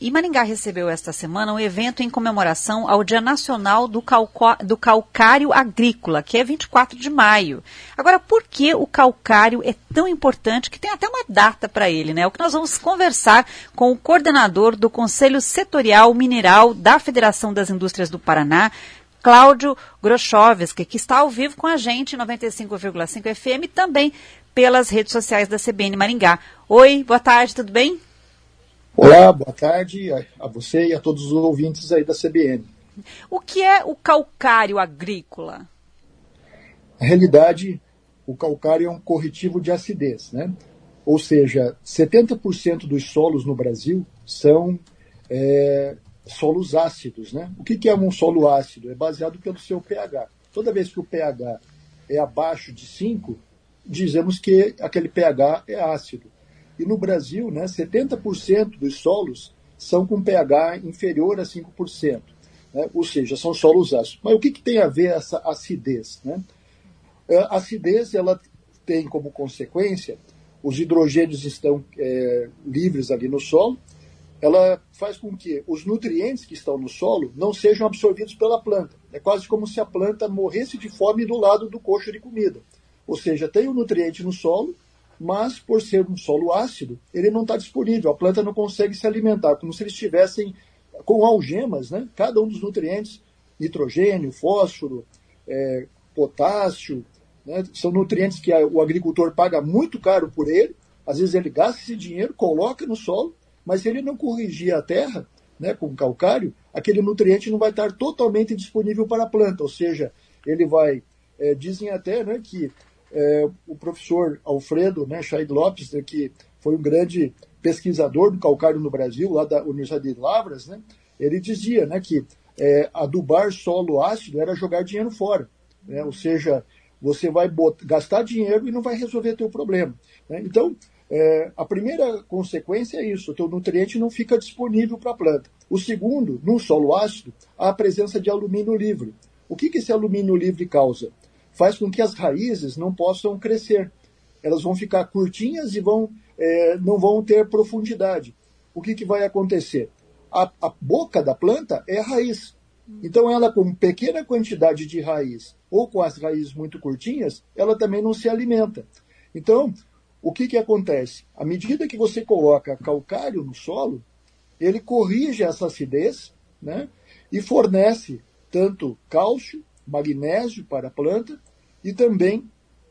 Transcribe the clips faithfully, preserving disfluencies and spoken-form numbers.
E Maringá recebeu esta semana um evento em comemoração ao Dia Nacional do, Calco- do Calcário Agrícola, que é vinte e quatro de maio. Agora, por que o calcário é tão importante que tem até uma data para ele, né? O que nós vamos conversar com o coordenador do Conselho Setorial Mineral da Federação das Indústrias do Paraná, Cláudio Grochowski, que está ao vivo com a gente em noventa e cinco vírgula cinco F M, também pelas redes sociais da C B N Maringá. Oi, boa tarde, tudo bem? Olá, boa tarde a você e a todos os ouvintes aí da C B N. O que é o calcário agrícola? Na realidade, o calcário é um corretivo de acidez, né? Ou seja, setenta por cento dos solos no Brasil são é, solos ácidos, né? O que, que é um solo ácido? É baseado pelo seu pH. Toda vez que o pH é abaixo de cinco, dizemos que aquele pH é ácido. E no Brasil, né, setenta por cento dos solos são com pH inferior a cinco por cento, né? Ou seja, são solos ácidos. Mas o que, que tem a ver essa acidez, né? A acidez ela tem como consequência, os hidrogênios estão é, livres ali no solo, ela faz com que os nutrientes que estão no solo não sejam absorvidos pela planta. É quase como se a planta morresse de fome do lado do coxo de comida. Ou seja, tem o nutriente no solo, mas por ser um solo ácido, ele não está disponível, a planta não consegue se alimentar, como se eles estivessem com algemas, né? Cada um dos nutrientes, nitrogênio, fósforo, é, potássio, né? São nutrientes que a, o agricultor paga muito caro por ele, às vezes ele gasta esse dinheiro, coloca no solo, mas se ele não corrigir a terra, né, com calcário, aquele nutriente não vai estar totalmente disponível para a planta, ou seja, ele vai, é, dizem até, né, que É, o professor Alfredo, né, Chaid Lopes, né, que foi um grande pesquisador do calcário no Brasil, lá da Universidade de Lavras, né, ele dizia, né, que é, adubar solo ácido era jogar dinheiro fora, né, ou seja, você vai botar, gastar dinheiro e não vai resolver teu problema, né? Então, é, a primeira consequência é isso, o teu nutriente não fica disponível para a planta. O segundo, num solo ácido, há a presença de alumínio livre. O que, que esse alumínio livre causa? Faz com que as raízes não possam crescer. Elas vão ficar curtinhas e vão, é, não vão ter profundidade. O que, que vai acontecer? A, a boca da planta é a raiz. Então, ela com pequena quantidade de raiz ou com as raízes muito curtinhas, ela também não se alimenta. Então, o que, que acontece? À medida que você coloca calcário no solo, ele corrige essa acidez, né, e fornece tanto cálcio, magnésio para a planta e também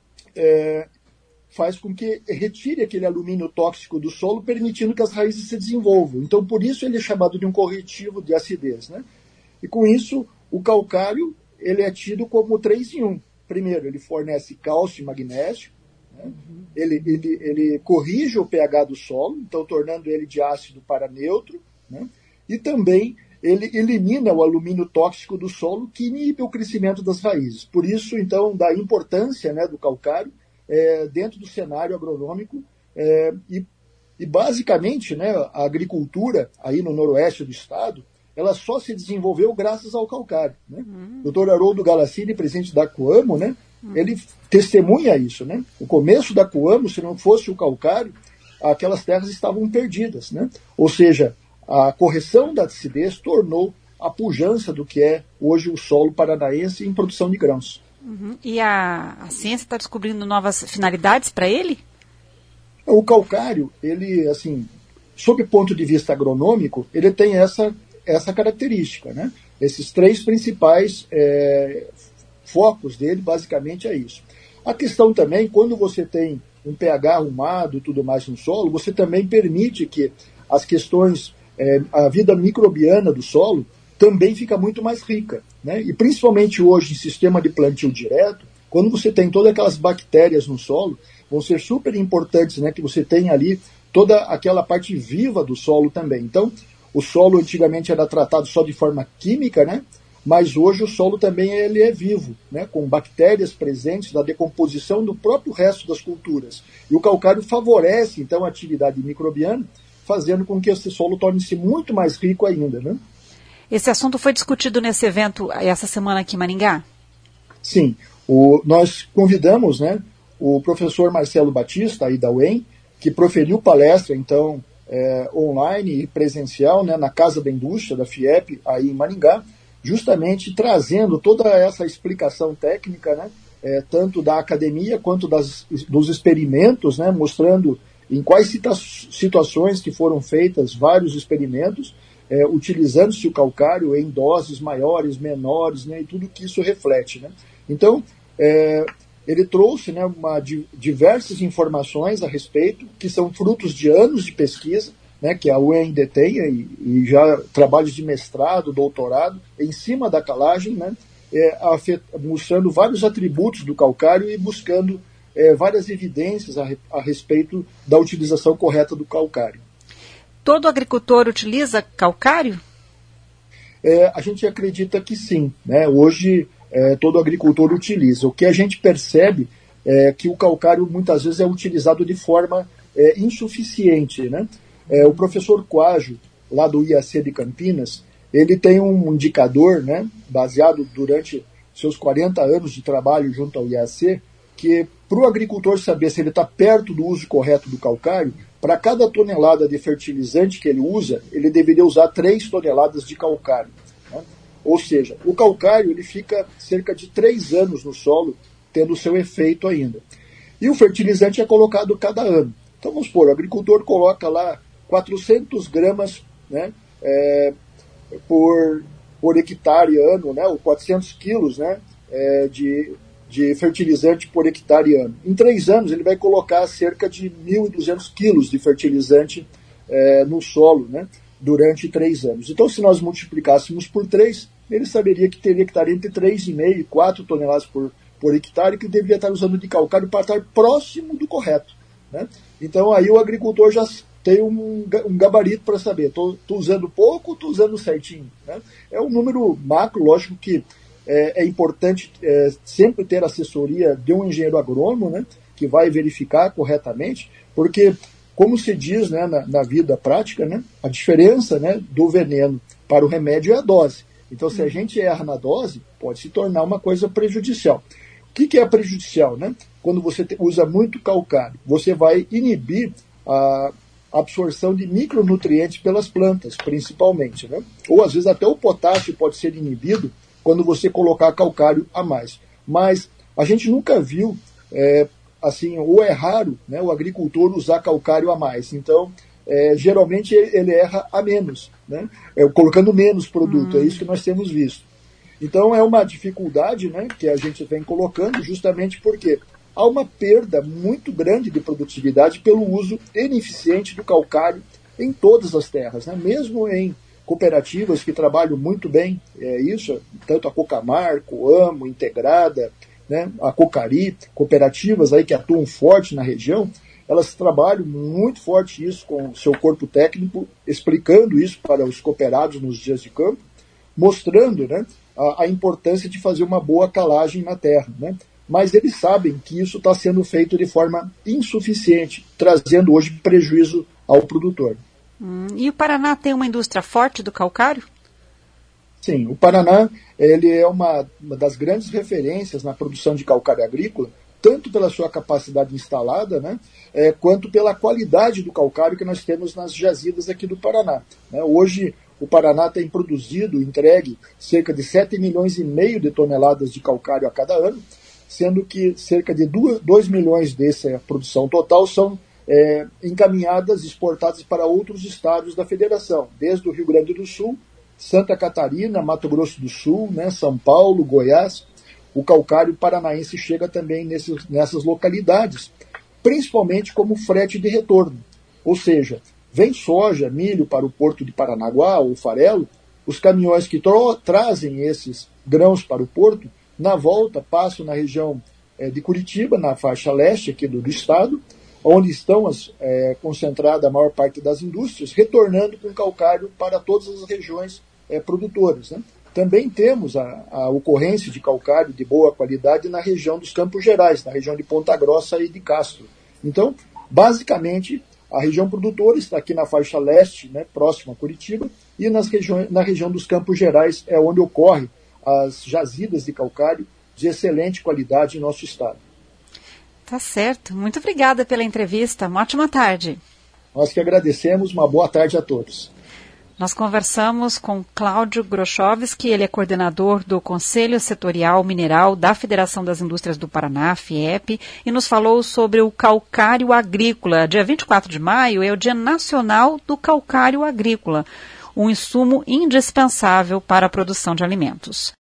é, faz com que retire aquele alumínio tóxico do solo, permitindo que as raízes se desenvolvam. Então, por isso ele é chamado de um corretivo de acidez, né? E com isso, o calcário ele é tido como três em um. Primeiro, ele fornece cálcio e magnésio, né? Uhum. ele, ele, ele corrige o pH do solo, então tornando ele de ácido para neutro, né? E também ele elimina o alumínio tóxico do solo, que inibe o crescimento das raízes. Por isso, então, da importância, né, do calcário é, dentro do cenário agronômico é, e, e, basicamente, né, a agricultura aí no noroeste do estado, ela só se desenvolveu graças ao calcário, né? Uhum. O doutor Haroldo Galassini, presidente da Coamo, né, uhum. ele testemunha isso, né? O começo da Coamo, se não fosse o calcário, aquelas terras estavam perdidas, né? Ou seja, a correção da acidez tornou a pujança do que é hoje o solo paranaense em produção de grãos. Uhum. E a, a ciência está descobrindo novas finalidades para ele? O calcário, ele, assim, sob o ponto de vista agronômico, ele tem essa, essa característica, né? Esses três principais é, focos dele, basicamente, é isso. A questão também, quando você tem um pH arrumado e tudo mais no solo, você também permite que as questões É, a vida microbiana do solo também fica muito mais rica, né? E principalmente hoje em sistema de plantio direto, quando você tem todas aquelas bactérias no solo, vão ser super importantes, né? Que você tenha ali toda aquela parte viva do solo também. Então, o solo antigamente era tratado só de forma química, né? Mas hoje o solo também ele é vivo, né? Com bactérias presentes da decomposição do próprio resto das culturas. E o calcário favorece, então, a atividade microbiana, fazendo com que esse solo torne-se muito mais rico ainda, né? Esse assunto foi discutido nesse evento essa semana aqui em Maringá? Sim. O, nós convidamos, né, o professor Marcelo Batista, aí da U E M, que proferiu palestra, então, é, online e presencial, né, na Casa da Indústria, da FIEP, aí em Maringá, justamente trazendo toda essa explicação técnica, né, é, tanto da academia quanto das, dos experimentos, né, mostrando em quais situa- situações que foram feitas vários experimentos, é, utilizando-se o calcário em doses maiores, menores, né, e tudo que isso reflete. Né. Então, é, ele trouxe, né, uma, diversas informações a respeito, que são frutos de anos de pesquisa, né, que a U E M detém, e, e já trabalhos de mestrado, doutorado, em cima da calagem, né, é, afet, mostrando vários atributos do calcário e buscando é, várias evidências a, a respeito da utilização correta do calcário. Todo agricultor utiliza calcário? É, a gente acredita que sim, né, hoje é, todo agricultor utiliza. O que a gente percebe é que o calcário muitas vezes é utilizado de forma é, insuficiente, né? É, o professor Quajo, lá do I A C de Campinas, ele tem um indicador, né, baseado durante seus quarenta anos de trabalho junto ao I A C, que para o agricultor saber se ele está perto do uso correto do calcário, para cada tonelada de fertilizante que ele usa, ele deveria usar três toneladas de calcário. Né? Ou seja, o calcário ele fica cerca de três anos no solo, tendo o seu efeito ainda. E o fertilizante é colocado cada ano. Então vamos supor, o agricultor coloca lá quatrocentas gramas, né, é, por, por hectare ano, né, ou quatrocentos quilos, né, é, de, de fertilizante por hectare ano. Em três anos ele vai colocar cerca de mil e duzentos quilos de fertilizante é, no solo, né, durante três anos. Então, se nós multiplicássemos por três, ele saberia que teria que estar entre três vírgula cinco e quatro toneladas por, por hectare, que deveria estar usando de calcário para estar próximo do correto. Né? Então, aí o agricultor já tem um, um gabarito para saber, estou usando pouco ou estou usando certinho. Né? É um número macro, lógico que é, é importante é, sempre ter assessoria de um engenheiro agrônomo, né, que vai verificar corretamente, porque, como se diz, né, na, na vida prática, né, a diferença, né, do veneno para o remédio é a dose. Então, se a gente erra na dose, pode se tornar uma coisa prejudicial. O que, que é prejudicial? Né? Quando você te, usa muito calcário, você vai inibir a absorção de micronutrientes pelas plantas, principalmente. Né? Ou, às vezes, até o potássio pode ser inibido quando você colocar calcário a mais. Mas a gente nunca viu, é, assim, ou é raro, né, o agricultor usar calcário a mais. Então, é, geralmente ele erra a menos, né, é, colocando menos produto. Hum. É isso que nós temos visto. Então, é uma dificuldade, né, que a gente vem colocando justamente porque há uma perda muito grande de produtividade pelo uso ineficiente do calcário em todas as terras, né, mesmo em cooperativas que trabalham muito bem, é isso, tanto a Cocamar, Coamo, Integrada, né, a Cocari, cooperativas aí que atuam forte na região, elas trabalham muito forte isso com o seu corpo técnico, explicando isso para os cooperados nos dias de campo, mostrando, né, a, a importância de fazer uma boa calagem na terra. Né? Mas eles sabem que isso está sendo feito de forma insuficiente, trazendo hoje prejuízo ao produtor. Hum, e o Paraná tem uma indústria forte do calcário? Sim, o Paraná ele é uma, uma das grandes referências na produção de calcário agrícola, tanto pela sua capacidade instalada, né, é, quanto pela qualidade do calcário que nós temos nas jazidas aqui do Paraná. Né? Hoje, o Paraná tem produzido, entregue, cerca de sete milhões e meio de toneladas de calcário a cada ano, sendo que cerca de dois milhões dessa produção total são É, encaminhadas, exportadas para outros estados da federação, desde o Rio Grande do Sul, Santa Catarina, Mato Grosso do Sul, né, São Paulo, Goiás. O calcário paranaense chega também nesses, nessas localidades, principalmente como frete de retorno. Ou seja, vem soja, milho para o porto de Paranaguá ou farelo, os caminhões que tro- trazem esses grãos para o porto, na volta passam na região é, de Curitiba, na faixa leste aqui do, do estado, onde estão as, é, concentrada a maior parte das indústrias, retornando com calcário para todas as regiões é, produtoras. Né? Também temos a, a ocorrência de calcário de boa qualidade na região dos Campos Gerais, na região de Ponta Grossa e de Castro. Então, basicamente, a região produtora está aqui na faixa leste, né, próxima a Curitiba, e nas regiões, na região dos Campos Gerais é onde ocorrem as jazidas de calcário de excelente qualidade em nosso estado. Tá certo. Muito obrigada pela entrevista. Uma ótima tarde. Nós que agradecemos, uma boa tarde a todos. Nós conversamos com Cláudio Grochowski, ele é coordenador do Conselho Setorial Mineral da Federação das Indústrias do Paraná, FIEP, e nos falou sobre o calcário agrícola. Dia vinte e quatro de maio é o Dia Nacional do Calcário Agrícola, um insumo indispensável para a produção de alimentos.